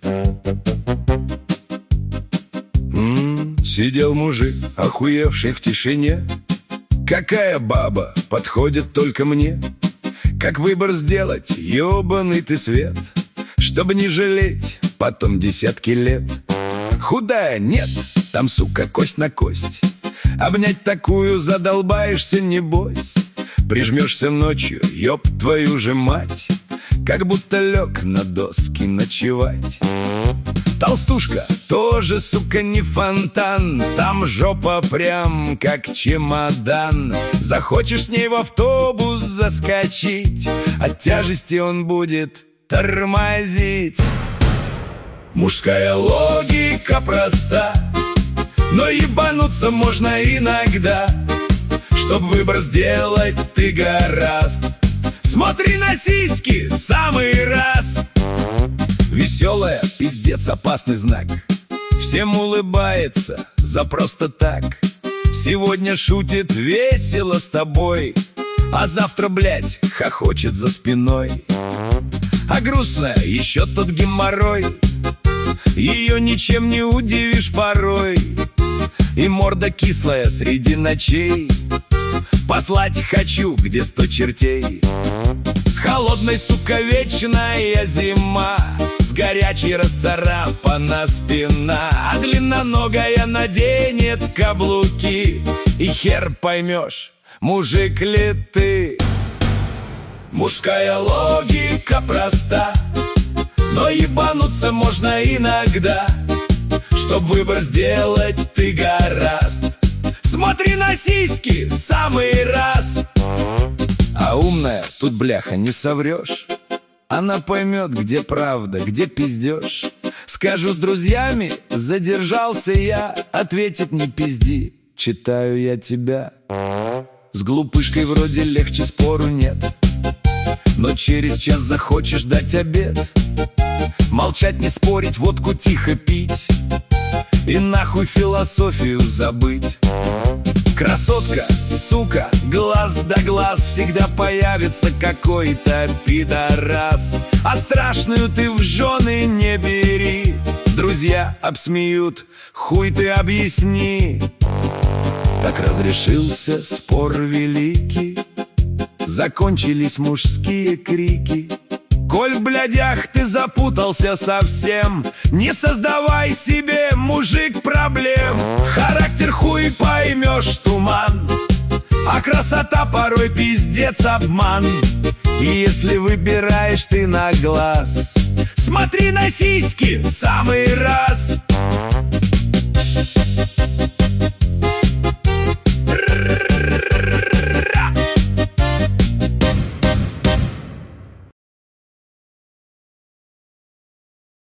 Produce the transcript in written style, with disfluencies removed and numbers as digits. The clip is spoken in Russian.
Сидел мужик, охуевший в тишине. Какая баба подходит только мне? Как выбор сделать, ёбаный ты свет, чтобы не жалеть потом десятки лет? Худая, нет, там, сука, кость на кость. Обнять такую задолбаешься, небось. Прижмешься ночью, ёб твою же мать, как будто лег на доски ночевать. Толстушка тоже, сука, не фонтан. Там жопа прям как чемодан. Захочешь с ней в автобус заскочить, от тяжести он будет тормозить. Мужская логика проста, но ебануться можно иногда. Чтоб выбор сделать ты гораст, смотри на сиськи, самый раз. Веселая, пиздец, опасный знак. Всем улыбается за просто так. Сегодня шутит весело с тобой, а завтра, блядь, хохочет за спиной. А грустная еще тот геморрой, ее ничем не удивишь порой. И морда кислая среди ночей, послать хочу, где 100 чертей. С холодной, сука, вечная зима, с горячей расцарапана спина, а длинноногая наденет каблуки, и хер поймешь, мужик ли ты. Мужская логика проста, но ебануться можно иногда. Чтоб выбор сделать ты гораст, смотри на сиськи, самый раз. А умная, тут, бляха, не соврешь. Она поймет, где правда, где пиздеж. Скажу с друзьями, задержался я, ответит не пизди, читаю я тебя. С глупышкой вроде легче, спору нет, но через час захочешь дать обед. Молчать, не спорить, водку тихо пить и нахуй философию забыть. Красотка, сука, глаз да глаз, всегда появится какой-то пидорас. А страшную ты в жены не бери, друзья обсмеют, хуй ты объясни. Так разрешился спор великий, закончились мужские крики. Коль в блядях ты запутался совсем, не создавай себе, мужик, проблем. Характер хуй поймешь, туман, а красота порой пиздец, обман. И если выбираешь ты на глаз, смотри на сиськи, самый раз.